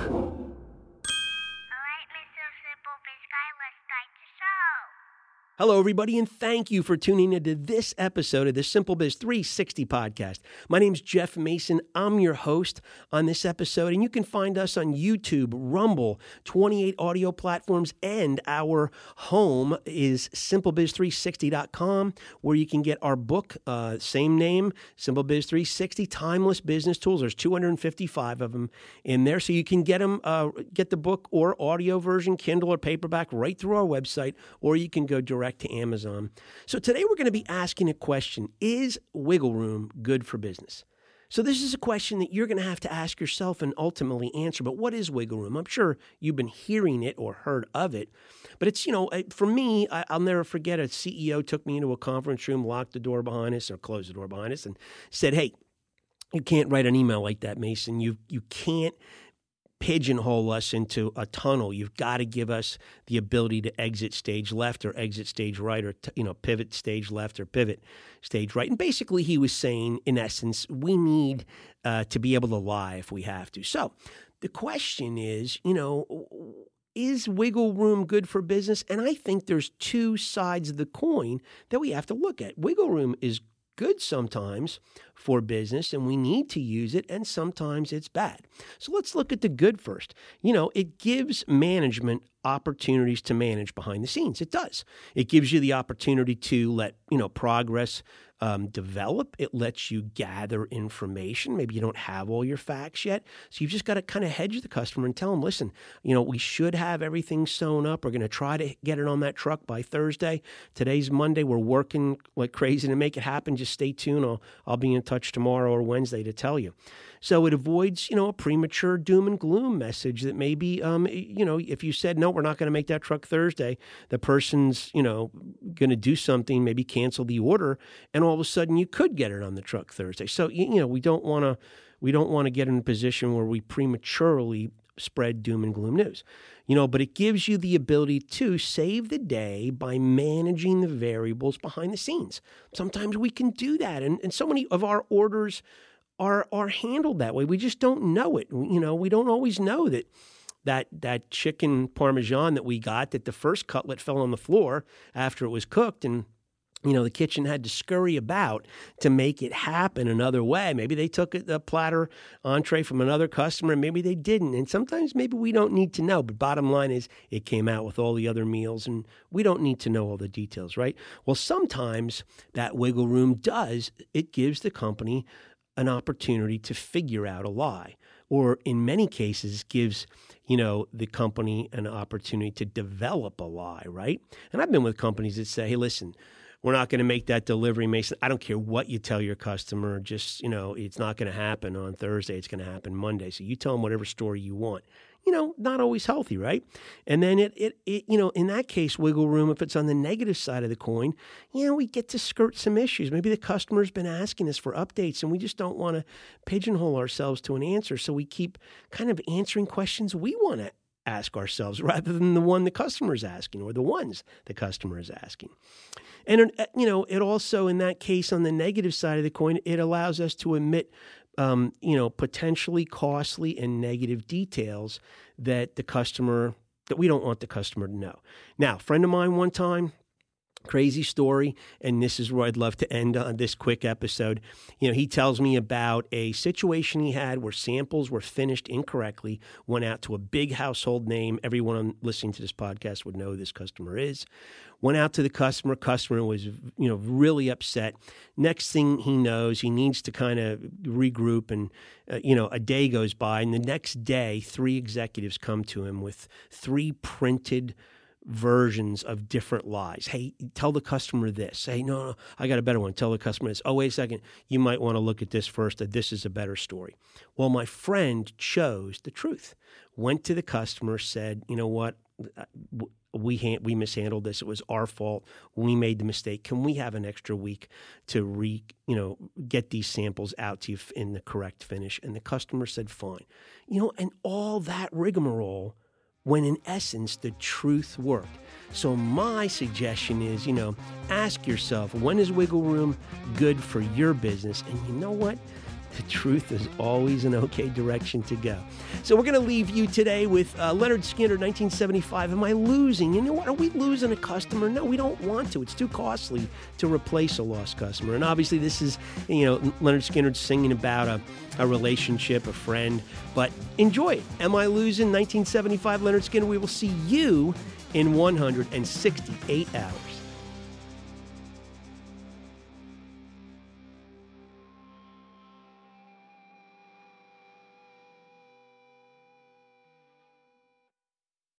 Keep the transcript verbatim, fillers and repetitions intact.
right, Mister Simple Biz Guy, let's start the show. Hello, everybody, and thank you for tuning into this episode of the Simple Biz three sixty podcast. My name's Jeff Mason. I'm your host on this episode, and you can find us on YouTube, Rumble, twenty-eight audio platforms, and our home is simple biz three sixty dot com, where you can get our book, uh, same name, Simple Biz three sixty, Timeless Business Tools. There's two hundred fifty-five of them in there, so you can get them, uh, get the book or audio version, Kindle or paperback, right through our website, or you can go direct to Amazon. So today we're going to be asking a question: is wiggle room good for business? So this is a question that you're going to have to ask yourself and ultimately answer. But what is wiggle room? I'm sure you've been hearing it or heard of it. But it's, you know, for me, I'll never forget a C E O took me into a conference room, locked the door behind us or closed the door behind us and said, "Hey, you can't write an email like that, Mason. You you can't pigeonhole us into a tunnel. You've got to give us the ability to exit stage left or exit stage right, or, you know, pivot stage left or pivot stage right." And basically he was saying, in essence, we need uh, to be able to lie if we have to. So the question is, you know, is wiggle room good for business? And I think there's two sides of the coin that we have to look at. Wiggle room is good sometimes for business, and we need to use it, and sometimes it's bad. So let's look at the good first. You know, it gives management opportunities to manage behind the scenes. It does. It gives you the opportunity to let, you know, progress um, develop. It lets you gather information. Maybe you don't have all your facts yet. So you've just got to kind of hedge the customer and tell them, listen, you know, we should have everything sewn up. We're going to try to get it on that truck by Thursday. Today's Monday. We're working like crazy to make it happen. Just stay tuned. I'll, I'll be in touch tomorrow or Wednesday to tell you. So it avoids, you know, a premature doom and gloom message that maybe, um, you know, if you said, no, we're not going to make that truck Thursday, the person's, you know, going to do something, maybe cancel the order, and all of a sudden you could get it on the truck Thursday. So, you know, we don't want to, we don't want to get in a position where we prematurely spread doom and gloom news, you know, but it gives you the ability to save the day by managing the variables behind the scenes. Sometimes we can do that. And, and so many of our orders are are handled that way. We just don't know it. You know, we don't always know that that that chicken parmesan that we got, that the first cutlet fell on the floor after it was cooked, and you know, the kitchen had to scurry about to make it happen another way. Maybe they took a platter entree from another customer, maybe they didn't. And sometimes maybe we don't need to know. But bottom line is it came out with all the other meals, and we don't need to know all the details, right? Well, sometimes that wiggle room does. It gives the company an opportunity to figure out a lie, or in many cases gives, you know, the company an opportunity to develop a lie, right? And I've been with companies that say, hey, listen, we're not going to make that delivery, Mason. I don't care what you tell your customer. Just, you know, it's not going to happen on Thursday. It's going to happen Monday. So you tell them whatever story you want. You know, not always healthy, right? And then it, it, it, you know, in that case, wiggle room, if it's on the negative side of the coin, you know, we get to skirt some issues. Maybe the customer's been asking us for updates, and we just don't want to pigeonhole ourselves to an answer. So we keep kind of answering questions we want to ask ourselves rather than the one the customer is asking, or the ones the customer is asking. And, you know, it also, in that case, on the negative side of the coin, it allows us to omit Um, you know, potentially costly and negative details that the customer, that we don't want the customer to know. Now, a friend of mine one time, crazy story, and this is where I'd love to end on this quick episode. You know, he tells me about a situation he had where samples were finished incorrectly, went out to a big household name. Everyone listening to this podcast would know who this customer is. Went out to the customer. Customer was, you know, really upset. Next thing he knows, he needs to kind of regroup, and, uh, you know, a day goes by, and the next day, three executives come to him with three printed versions of different lies. Hey, tell the customer this. Hey, no, no, I got a better one. Tell the customer this. Oh, wait a second. You might want to look at this first. That this is a better story. Well, my friend chose the truth. Went to the customer, said, you know what? We ha- we mishandled this. It was our fault. We made the mistake. Can we have an extra week to re, you know, get these samples out to you in the correct finish? And the customer said, fine. You know, and all that rigmarole, when in essence the truth worked. So my suggestion is, you know, ask yourself, when is wiggle room good for your business? And you know what? the truth is always an okay direction to go. So we're going to leave you today with uh, Leonard Skinner, nineteen seventy-five. Am I losing? You know what? Are we losing a customer? No, we don't want to. It's too costly to replace a lost customer. And obviously this is, you know, Leonard Skinner singing about a, a relationship, a friend. But enjoy it. Am I losing? nineteen seventy-five, Leonard Skinner. We will see you in one hundred sixty-eight hours.